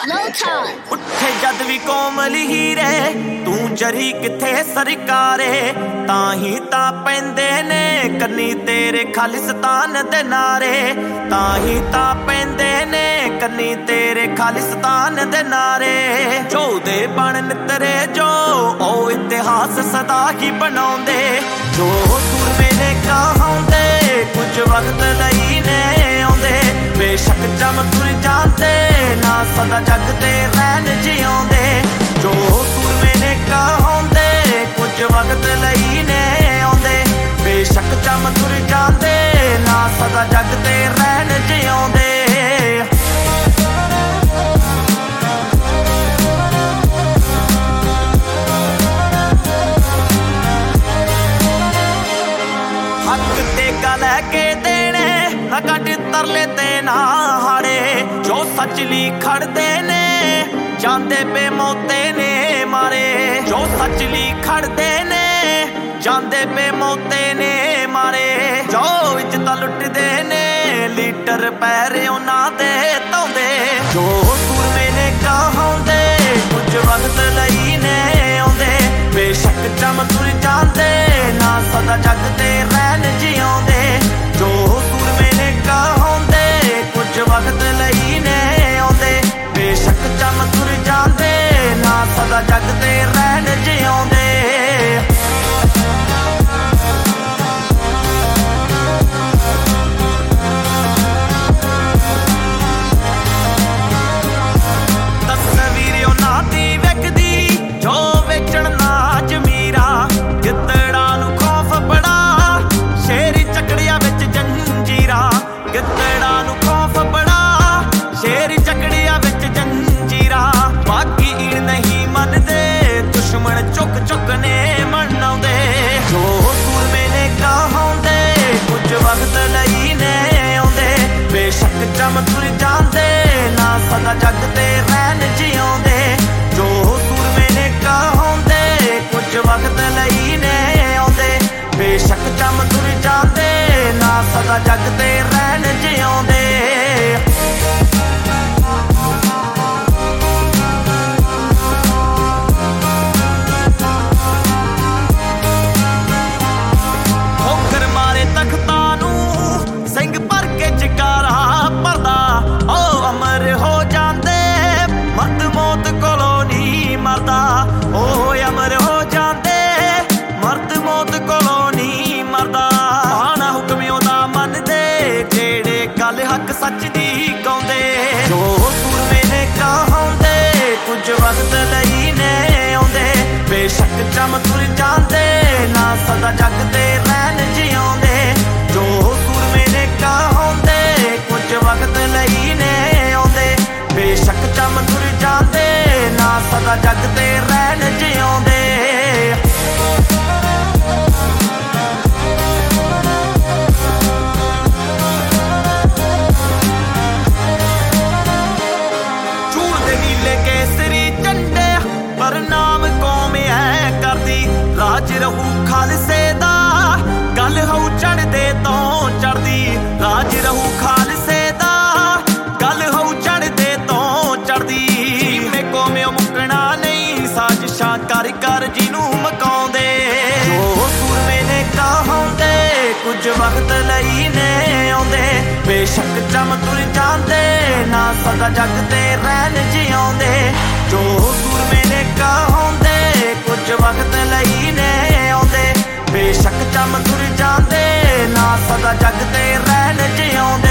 ਉੱਠੇ ਜਦ ਵੀ ਕੋਮਲ ਹੀਰੇ ਤੂੰ ਜਰੀ ਕਿੱਥੇ ਸਰਕਾਰੇ ਤਾਂ ਹੀ ਤਾਂ ਪੈਂਦੇ ਨੇ ਕੰਨੀ ਤੇਰੇ ਖਾਲਿਸਤਾਨ ਦੇ ਨਾਰੇ ਤਾਂ ਹੀ ਤਾਂ ਪੈਂਦੇ ਨੇ ਕੰਨੀ ਤੇਰੇ ਖਾਲਿਸਤਾਨ ਦੇ ਨਾਰੇ ਜੋ ਦੇ ਬਣ ਨਿਤਰੇ ਜੋ ਉਹ ਇਤਿਹਾਸ ਸਦਾ ਹੀ ਬਣਾਉਂਦੇ ਜੋ ਸੂਰਮੇ ਨੇ ਕਹਾਉਂਦੇ ਕੁਝ ਵਕਤ ਲਈ ਨੇ ਆਉਂਦੇ ਬੇਸ਼ੱਕ ਜਮ ਤੁਰ ਜਾਂਦੇ ਨਾ ਸਦਾ ਜਗ ਤੇ ਰਹਿਣ ਜਿਉਂਦੇ ਜੋ ਸੂਰਮੇ ਨੇ ਕਹਾਉਂਦੇ ਕੁਝ ਵਕਤ ਲਈ ਨੇ ਆਉਂਦੇ ਬੇਸ਼ੱਕ ਜਮ ਤੁਰ ਜਾਂਦੇ ਨਾ ਸਦਾ ਜਗ ਤੇ ਰਹਿਣ ਜਿਉਂਦੇ ਹੱਕ ਤੇ ਗੱਲ ਲੈ ਕੇ ਦੇਣੇ ਨਾ ਕੱਢ ਤਰਲੇ ਤੇ ਨਾ ਹਾੜੇ ਜੋ ਸੱਚ ਲਈ ਖੜਦੇ ਨੇ ਜਾਂਦੇ ਬੇਮੌਤੇ ਨੇ ਮਾਰੇ ਜੋ ਸੱਚ ਲਈ ਖੜਦੇ ਨੇ ਜਾਂਦੇ ਬੇਮੌਤੇ ਨੇ ਮਾਰੇ ਜੋ ਇੱਜ਼ਤਾਂ ਲੁੱਟਦੇ ਨੇ ਲੀਡਰ ਪੈਰ ਉਹਨਾਂ ਦੇ ਧੌਂਦੇ ਜੋ ਸੂਰਮੇ ਨੇ ਕਹਾਉਂਦੇ ਕੁਝ ਵਕਤ ਲਈ ਨੇ ਆਉਂਦੇ ਬੇਸ਼ੱਕ ਜਮ ਤੁਰ ਜਾਂਦੇ ਨਾ ਸਦਾ ਜਗ ਤੇ ਰਹਿਣ ਜਿਉਂਦੇ ਜੋ ਸੂਰਮੇ ਨੇ ਕਹਾਉਂਦੇ ਕੁਝ ਵਕਤ ਲਈ ਨੇ ਆਉਂਦੇ ਬੇਸ਼ੱਕ ਜਮ ਤੁਰ ਜਾਂਦੇ ਨਾ ਸਦਾ ਜਗ ਤੇ ਰਹਿਣ ਜਿਉਂਦੇ ਚੁੱਕ ਨੇ ਮਨਾਉਂਦੇ ਜੋ ਸੂਰਮੇ ਨੇ ਕਹਾਉਂਦੇ ਕੁਝ ਵਕਤ ਲਈ ਨੇ ਆਉਂਦੇ ਬੇਸ਼ੱਕ ਜਮ ਤੁਰ ਜਾਂਦੇ ਨਾ ਸਦਾ ਜਗ ਤੇ ਰਹਿਣ ਜਿਉਂਦੇ ਜੋ ਸੂਰਮੇ ਨੇ ਕਹਾਉਂਦੇ ਕੁਝ ਵਕਤ ਲਈ ਨੇ ਆਉਂਦੇ ਬੇਸ਼ੱਕ ਜਮ ਤੁਰ ਜਾਂਦੇ ਨਾ ਸਦਾ ਜਗ ਤੇ ਰਹਿਣ ਜਿਉਂਦੇ ਹੱਕ ਸੱਚ ਦੀ ਗਾਉਂਦੇ ਜੋ ਸੂਰਮੇ ਨੇ ਕਹਾਉਂਦੇ ਕੁਝ ਵਕਤ ਲਈ ਨੇ ਆਉਂਦੇ ਬੇਸ਼ੱਕ ਜਮ ਤੁਰ ਜਾਂਦੇ ਨਾ ਸਦਾ ਜਗ ਤੇ ਰਹਿਣ ਜਿਉਂਦੇ ਜੋ ਸੂਰਮੇ ਨੇ ਕਹਾਉਂਦੇ ਕੁਝ ਵਕਤ ਲਈ ਨੇ ਆਉਂਦੇ ਬੇਸ਼ੱਕ ਜਮ ਤੁਰ ਜਾਂਦੇ ਨਾ ਸਦਾ ਜਗ ਤੇ ਰਹਿਣ ਜਿਉਂਦੇ ਰਾਜ ਰਹੂ ਖਾਲਸੇ ਦਾ ਗੱਲ ਹਉ ਚੜਦੇ ਤੋਂ ਚੜਦੀ ਰਾਜ ਰਹੂ ਖਾਲਸੇ ਦਾ ਗੱਲ ਹਉ ਚੜਦੇ ਤੋਂ ਚੜਦੀ ਮੇ ਕੋਮਿਓ ਮੁੱਕਣਾ ਨਹੀਂ ਸਾਜ਼ਿਸ਼ਾਂ ਕਰ ਕਰ ਜਿਹਨੂੰ ਮਕਾਉਂਦੇ ਜੋ ਸੂਰਮੇ ਨੇ ਕਹਾਉਂਦੇ ਕੁਝ ਵਕਤ ਲਈ ਨੇ ਆਉਂਦੇ ਬੇਸ਼ੱਕ ਜਮ ਤੁਰ ਜਾਂਦੇ ਨਾ ਸਦਾ ਜਗ ਤੇ ਰਹਿਣ ਜਿਉਂਦੇ ਜੋ ਸੂਰਮੇ ਨੇ ਕਹਾਉਂਦੇ ਕੁਝ ਵਕਤ ਲਈ ਨੇ ਆਉਂਦੇ ਬੇਸ਼ੱਕ ਜਮ ਤੁਰ ਜਾਂਦੇ ਨਾ ਸਦਾ ਜਗ ਤੇ ਰਹਿਣ ਜਿਉਂਦੇ